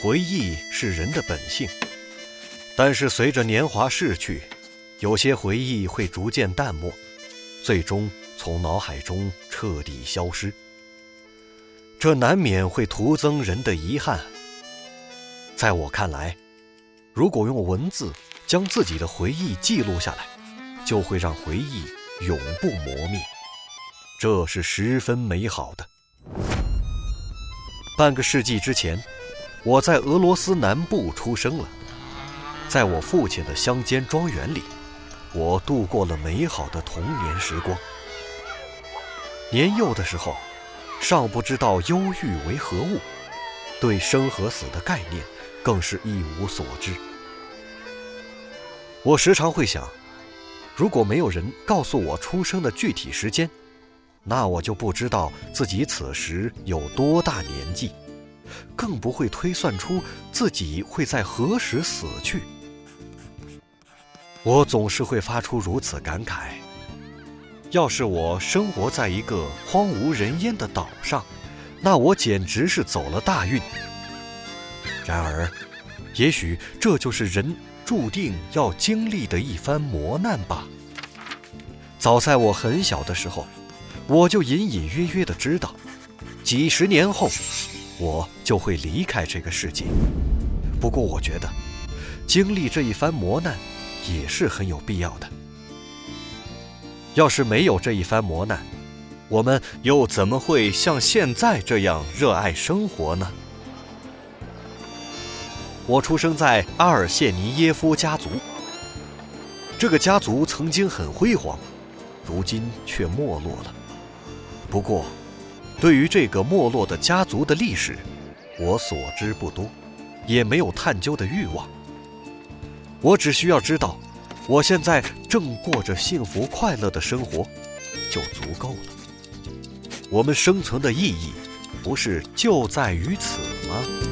回忆是人的本性，但是随着年华逝去，有些回忆会逐渐淡漠，最终从脑海中彻底消失。这难免会徒增人的遗憾。在我看来，如果用文字将自己的回忆记录下来，就会让回忆永不磨灭，这是十分美好的。半个世纪之前，我在俄罗斯南部出生了，在我父亲的乡间庄园里，我度过了美好的童年时光。年幼的时候，尚不知道忧郁为何物，对生和死的概念更是一无所知。我时常会想，如果没有人告诉我出生的具体时间，那我就不知道自己此时有多大年纪，更不会推算出自己会在何时死去。我总是会发出如此感慨，要是我生活在一个荒无人烟的岛上，那我简直是走了大运。然而，也许这就是人注定要经历的一番磨难吧。早在我很小的时候，我就隐隐约约地知道，几十年后，我就会离开这个世界。不过我觉得，经历这一番磨难也是很有必要的。要是没有这一番磨难，我们又怎么会像现在这样热爱生活呢？我出生在阿尔谢尼耶夫家族，这个家族曾经很辉煌，如今却没落了。不过，对于这个没落的家族的历史，我所知不多，也没有探究的欲望。我只需要知道，我现在正过着幸福快乐的生活，就足够了。我们生存的意义，不是就在于此吗？